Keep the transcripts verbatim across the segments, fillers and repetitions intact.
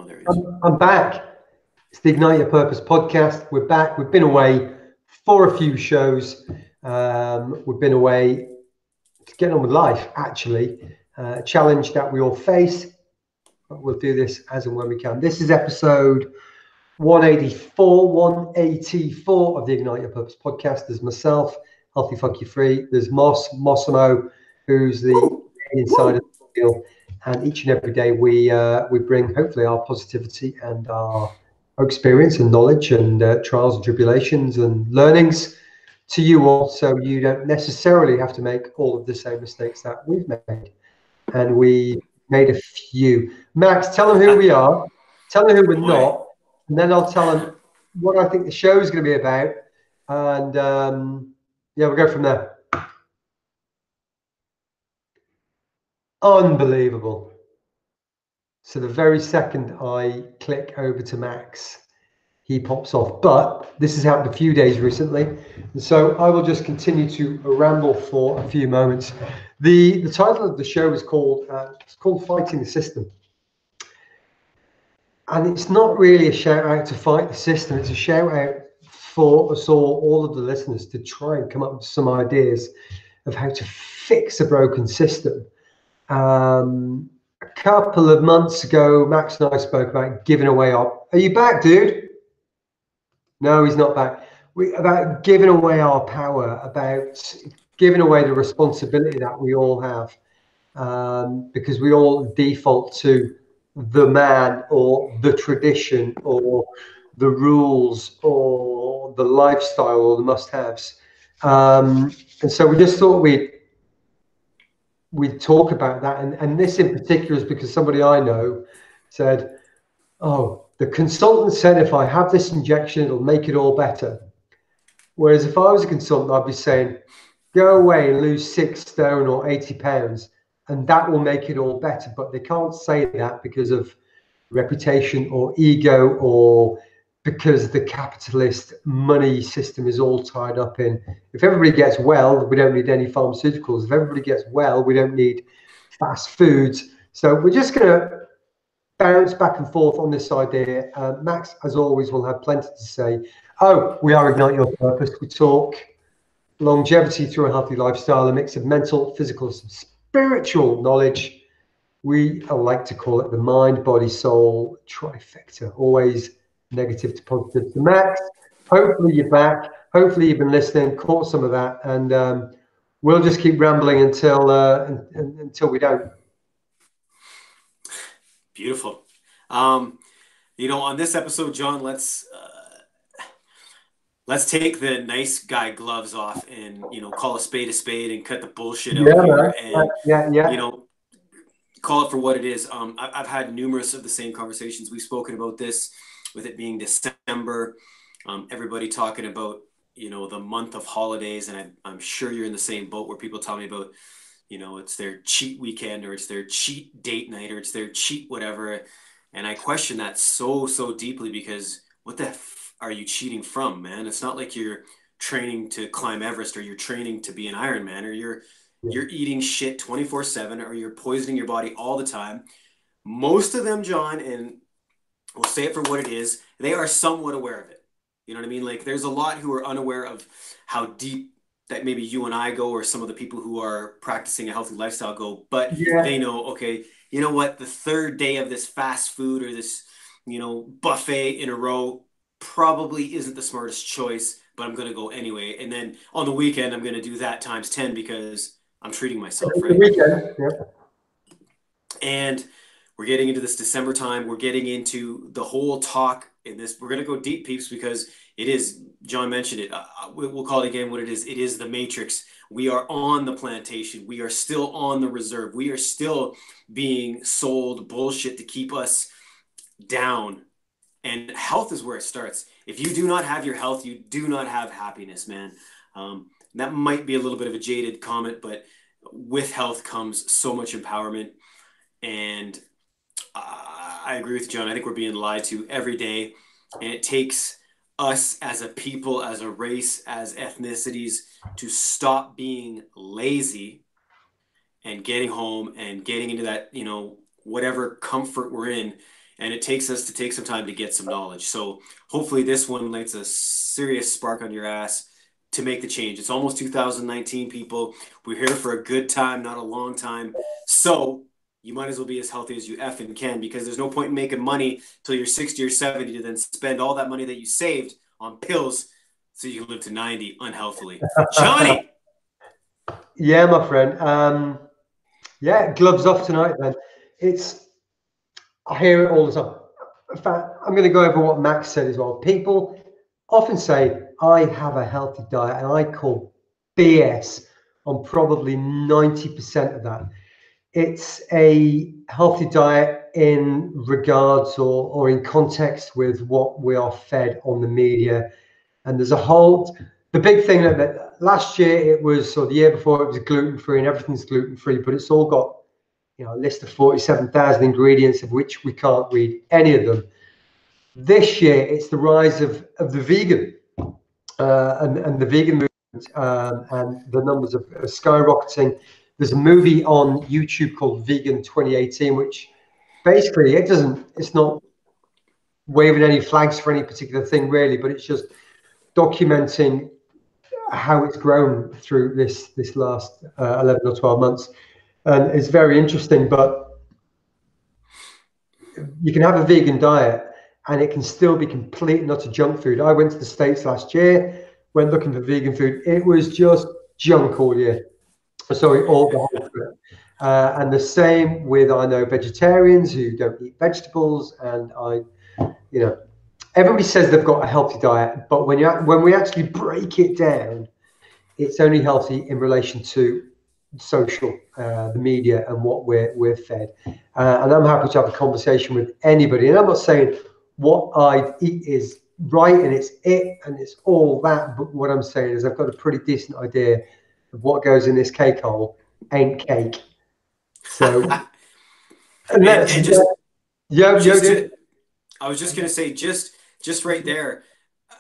there he is. I'm, I'm back. It's the Ignite Your Purpose podcast. We're back. We've been away for a few shows. Um, we've been away to get on with life, actually. Uh, a challenge that we all face, but we'll do this as and when we can. This is episode one eighty-four, one eighty-four of the Ignite Your Purpose podcast. There's myself, Healthy Funky Free. There's Moss, Mossimo, who's the inside of the deal. And each and every day we uh, we bring hopefully our positivity and our experience and knowledge and uh, trials and tribulations and learnings to you all, so you don't necessarily have to make all of the same mistakes that we've made. And we made a few. Max, tell them who we are, tell them who we're not, and then I'll tell them what I think the show is going to be about. And um, yeah, we'll go from there. Unbelievable. So the very second I click over to Max, he pops off. But this has happened a few days recently, and so I will just continue to ramble for a few moments. The the title of the show is called uh, it's called Fighting the System, and it's not really a shout out to fight the system. It's a shout out for us all, all of the listeners, to try and come up with some ideas of how to fix a broken system. Um, a couple of months ago, Max and I spoke about giving away our. Are you back, dude? No, he's not back. We about giving away our power, about giving away the responsibility that we all have, um, because we all default to the man or the tradition or the rules or the lifestyle or the must-haves, um, and so we just thought we'd we'd talk about that. And, and this in particular is because somebody I know said, oh, the consultant said if I have this injection, it'll make it all better. Whereas if I was a consultant, I'd be saying, go away and lose six stone or eighty pounds, and that will make it all better. But they can't say that because of reputation or ego, or because the capitalist money system is all tied up in, if everybody gets well, we don't need any pharmaceuticals. If everybody gets well, we don't need fast foods. So we're just going to bounce back and forth on this idea. Uh, Max, as always, will have plenty to say. Oh, we are Ignite Your Purpose. We talk longevity through a healthy lifestyle, a mix of mental, physical, and spiritual knowledge. We like to call it the mind, body, soul trifecta. Always negative to positive. So Max, hopefully you're back. Hopefully you've been listening, caught some of that, and um, we'll just keep rambling until uh, until we don't. Beautiful. Um, you know, on this episode, John, let's uh, let's take the nice guy gloves off and, you know, call a spade a spade and cut the bullshit out Yeah, here, man. and Yeah, yeah. you know, call it for what it is. Um, I, I've had numerous of the same conversations. We've spoken about this with it being December. Um, everybody talking about, you know, the month of holidays, and I, I'm sure you're in the same boat where people tell me about, you know, it's their cheat weekend or it's their cheat date night or it's their cheat whatever. And I question that so, so deeply, because what the f are you cheating from, man? It's not like you're training to climb Everest or you're training to be an Ironman, or you're Yeah. you're eating shit twenty-four seven, or you're poisoning your body all the time. Most of them, John, and we'll say it for what it is, they are somewhat aware of it. You know what I mean? Like, there's a lot who are unaware of how deep that maybe you and I go, or some of the people who are practicing a healthy lifestyle go, but Yeah. they know, okay, you know what, the third day of this fast food or this, you know, buffet in a row probably isn't the smartest choice, but I'm going to go anyway. And then on the weekend, I'm going to do that times ten because I'm treating myself, The right? weekend. Yeah. And we're getting into this December time. We're getting into the whole talk in this. We're going to go deep, peeps, because it is, John mentioned it. Uh, we'll call it again what it is. It is the matrix. We are on the plantation. We are still on the reserve. We are still being sold bullshit to keep us down. And health is where it starts. If you do not have your health, you do not have happiness, man. Um, that might be a little bit of a jaded comment, but with health comes so much empowerment. And uh, I agree with John. I think we're being lied to every day. And it takes us as a people, as a race, as ethnicities, to stop being lazy and getting home and getting into that, you know, whatever comfort we're in, and it takes us to take some time to get some knowledge. So hopefully this one lights a serious spark on your ass to make the change. It's almost two thousand nineteen, people. We're here for a good time, not a long time. So you might as well be as healthy as you effing can, because there's no point in making money till you're sixty or seventy to then spend all that money that you saved on pills so you can live to ninety unhealthily. Johnny! Yeah, my friend. Um, yeah, gloves off tonight, then. It's, I hear it all the time. In fact, I'm going to go over what Max said as well. People often say, I have a healthy diet, and I call B S on probably ninety percent of that. It's a healthy diet in regards or, or in context with what we are fed on the media. And there's a whole, the big thing that, that last year it was, or the year before it was gluten-free, and everything's gluten-free, but it's all got, you know, a list of forty-seven thousand ingredients, of which we can't read any of them. This year, it's the rise of, of the vegan uh, and, and the vegan movement, um, and the numbers are, are skyrocketing. There's a movie on YouTube called Vegan twenty eighteen, which basically it doesn't, it's not waving any flags for any particular thing really, but it's just documenting how it's grown through this this last uh, eleven or twelve months, and it's very interesting. But you can have a vegan diet and it can still be complete not a junk food. I went to the States last year, went looking for vegan food. It was just junk all year. Sorry, all the whole trip. Uh, and the same with, I know vegetarians who don't eat vegetables, and I, you know, everybody says they've got a healthy diet, but when you when we actually break it down, it's only healthy in relation to social, uh, the media, and what we're we're fed. Uh, and I'm happy to have a conversation with anybody. And I'm not saying what I eat is right and it's it and it's all that, but what I'm saying is I've got a pretty decent idea of what goes in this cake hole ain't cake. So and, and just, yeah, just yeah, to, I was just gonna say, just just right there, uh,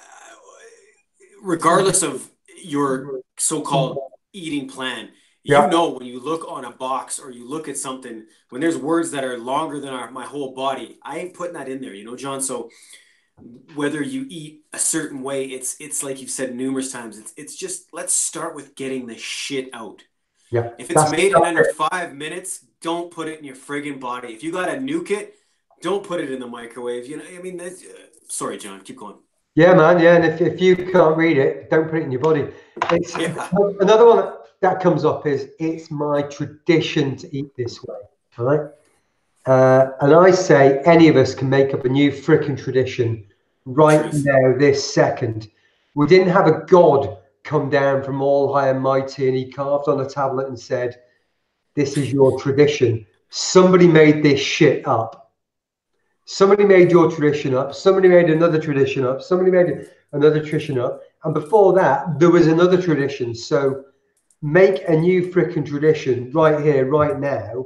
regardless of your so-called eating plan, you yeah. know, when you look on a box or you look at something, when there's words that are longer than our, my whole body, I ain't putting that in there, you know, John. So whether you eat a certain way, it's it's like you've said numerous times, it's it's just, let's start with getting the shit out. Yeah. If it's made in under five minutes, don't put it in your friggin' body. If you gotta nuke it, don't put it in the microwave. You know, I mean, that's, uh, sorry, John, keep going. Yeah, man. Yeah, and if, if you can't read it, don't put it in your body. It's yeah. Another one that, that comes up is, it's my tradition to eat this way. All right. Uh, and I say any of us can make up a new frickin' tradition right Truth. now, this second. We didn't have a God come down from all high and mighty and he carved on a tablet and said, this is your tradition. Somebody made this shit up. Somebody made your tradition up. Somebody made another tradition up. Somebody made another tradition up. And before that, there was another tradition. So make a new frickin' tradition right here, right now,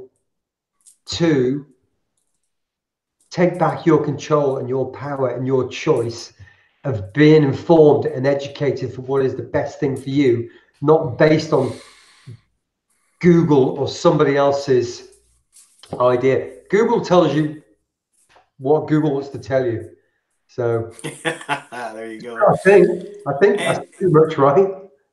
to take back your control and your power and your choice of being informed and educated for what is the best thing for you, not based on Google or somebody else's idea. Google tells you what Google wants to tell you. So there you go. I think I think and, that's pretty much right.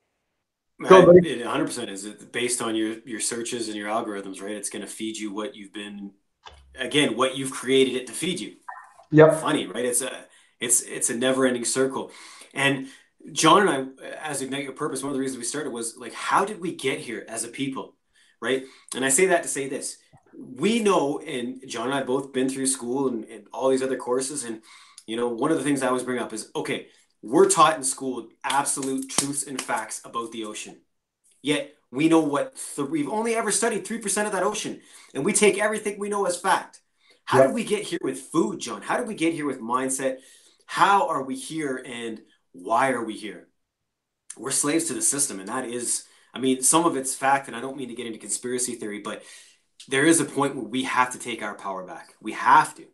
I, it one hundred percent is based on your your searches and your algorithms, right? It's going to feed you what you've been, again, what you've created it to feed you. Yep. Funny, right? It's a it's it's a never-ending circle. And John and I, as Ignite Your Purpose, one of the reasons we started was like, how did we get here as a people, right? And I say that to say this. We know, and John and I both been through school and, and all these other courses, and you know, one of the things I always bring up is, okay, we're taught in school absolute truths and facts about the ocean. Yet we know what th- we've only ever studied three percent of that ocean, and we take everything we know as fact. How yep. did we get here with food, John? How did we get here with mindset? How are we here, and why are we here? We're slaves to the system, and that is, I mean, some of it's fact, and I don't mean to get into conspiracy theory, but there is a point where we have to take our power back. We have to.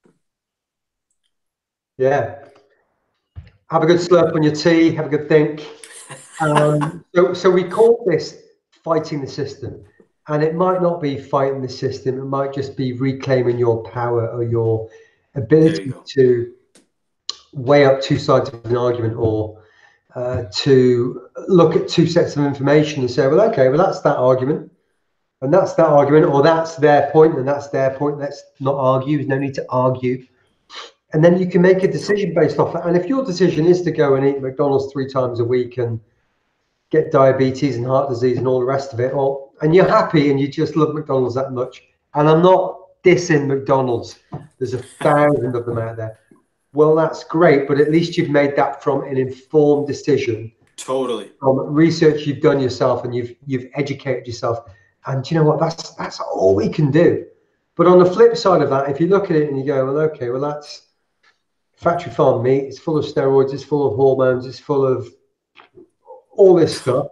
Yeah. Have a good slurp on your tea. Have a good think. Um, so, so we call this fighting the system. And it might not be fighting the system. It might just be reclaiming your power or your ability to weigh up two sides of an argument, or uh, to look at two sets of information and say, well, okay, well, that's that argument. And that's that argument, or that's their point, and that's their point. Let's not argue. There's no need to argue. And then you can make a decision based off it. And if your decision is to go and eat McDonald's three times a week and get diabetes and heart disease and all the rest of it, or and you're happy and you just love McDonald's that much, and I'm not dissing McDonald's, there's a thousand of them out there. Well, that's great, but at least you've made that from an informed decision. Totally. From research you've done yourself, and you've you've educated yourself. And you know what? That's that's all we can do. But on the flip side of that, if you look at it and you go, well, okay, well, that's factory farm meat. It's full of steroids. It's full of hormones. It's full of all this stuff.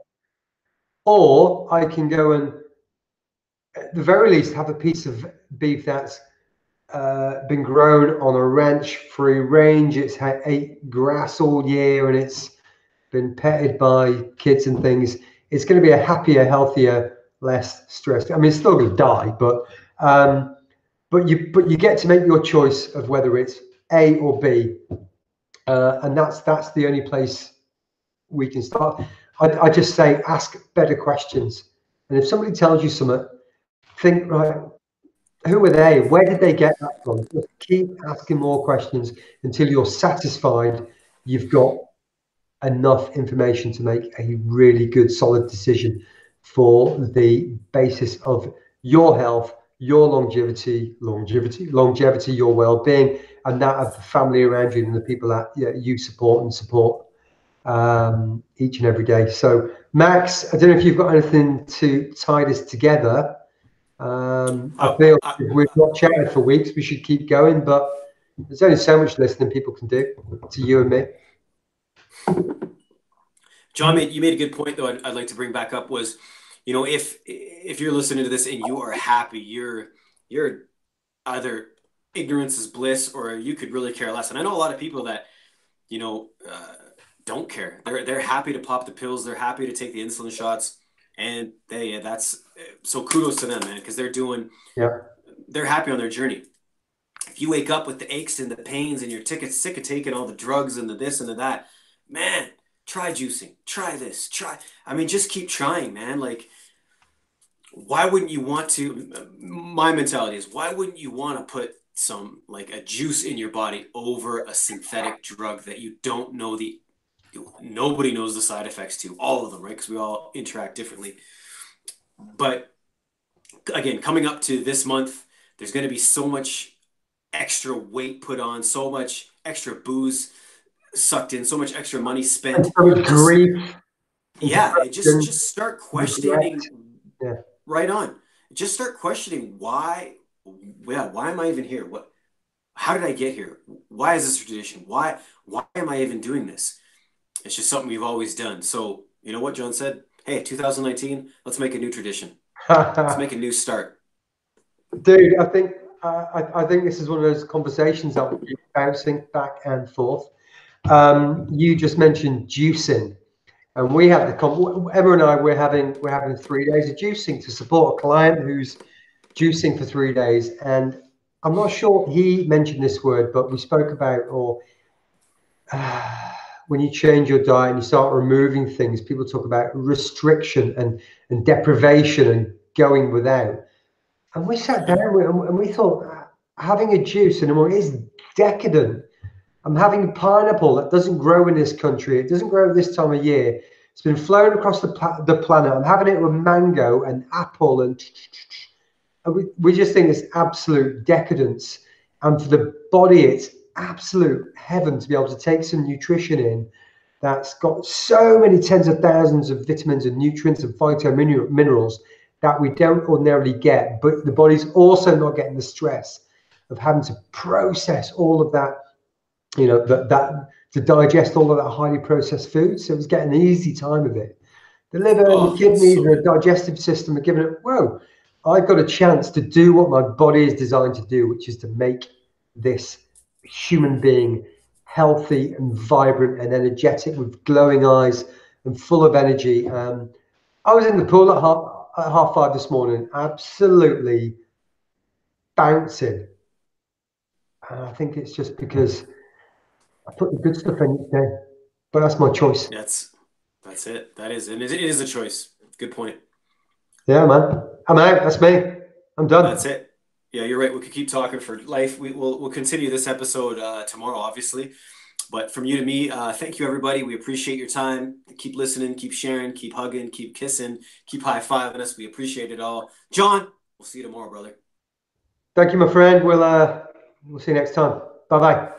Or I can go and, at the very least, have a piece of beef that's uh, been grown on a ranch, free range. It's had ate grass all year, and it's been petted by kids and things. It's going to be a happier, healthier, less stressed. I mean, it's still going to die, but um, but you but you get to make your choice of whether it's A or B, uh, and that's that's the only place we can start. I, I just say ask better questions, and if somebody tells you something, think, right, who are they? Where did they get that from? Just keep asking more questions until you're satisfied you've got enough information to make a really good, solid decision for the basis of your health, your longevity, longevity, longevity, your well-being, and that of the family around you and the people that yeah, you support and support um, each and every day. So, Max, I don't know if you've got anything to tie this together. Um, I feel I, I, we've not chatted for weeks. We should keep going, but there's only so much listening people can do to you and me. John, you made a good point, though. I'd, I'd like to bring back up was, you know, if if you're listening to this and you are happy, you're you're either ignorance is bliss, or you could really care less. And I know a lot of people that, you know, uh, don't care. They're they're happy to pop the pills. They're happy to take the insulin shots, and they yeah, that's so kudos to them, man, because they're doing yeah they're happy on their journey. If you wake up with the aches and the pains and you're ticket sick of taking all the drugs and the this and the that, man, try juicing, try this, try. I mean, just keep trying, man. Like, why wouldn't you want to? My mentality is, why wouldn't you want to put some like a juice in your body over a synthetic drug that you don't know the nobody knows the side effects to, all of them, right? Because we all interact differently. But again, coming up to this month, there's going to be so much extra weight put on, so much extra booze sucked in, so much extra money spent. Grief. Yeah, and just just start questioning. Yeah. Right on. Just start questioning why. Yeah, why am I even here? What? How did I get here? Why is this a tradition? Why? Why am I even doing this? It's just something we've always done. So you know what John said? Hey, two thousand nineteen. Let's make a new tradition. Let's make a new start. Dude, I think uh, I, I think this is one of those conversations that we're bouncing back and forth. Um, you just mentioned juicing, and we have the Emma and I we're having we're having three days of juicing to support a client who's juicing for three days. And I'm not sure he mentioned this word, but we spoke about or uh, when you change your diet and you start removing things, people talk about restriction and and deprivation and going without. And we sat down and we thought, having a juice anymore is decadent. I'm having pineapple that doesn't grow in this country. It doesn't grow this time of year. It's been flown across the, the planet. I'm having it with mango and apple. And, and we, we just think it's absolute decadence. And for the body, it's absolute heaven to be able to take some nutrition in that's got so many tens of thousands of vitamins and nutrients and phytominerals that we don't ordinarily get. But the body's also not getting the stress of having to process all of that, you know, that, that to digest all of that highly processed food. So it's getting an easy time of it. The liver and oh, the kidneys so... and the digestive system are giving it, whoa, I've got a chance to do what my body is designed to do, which is to make this human being healthy and vibrant and energetic with glowing eyes and full of energy. Um, I was in the pool at half, at half five this morning, absolutely bouncing. And I think it's just because I put the good stuff in each day. But that's my choice. That's that's it. That is, and it is a choice. Good point. Yeah, man. I'm out. That's me. I'm done. That's it. Yeah, you're right. We could keep talking for life. We will we'll continue this episode uh, tomorrow, obviously. But from you to me, uh, thank you, everybody. We appreciate your time. Keep listening, keep sharing, keep hugging, keep kissing, keep high-fiving us. We appreciate it all. John, we'll see you tomorrow, brother. Thank you, my friend. We'll uh, we'll see you next time. Bye bye.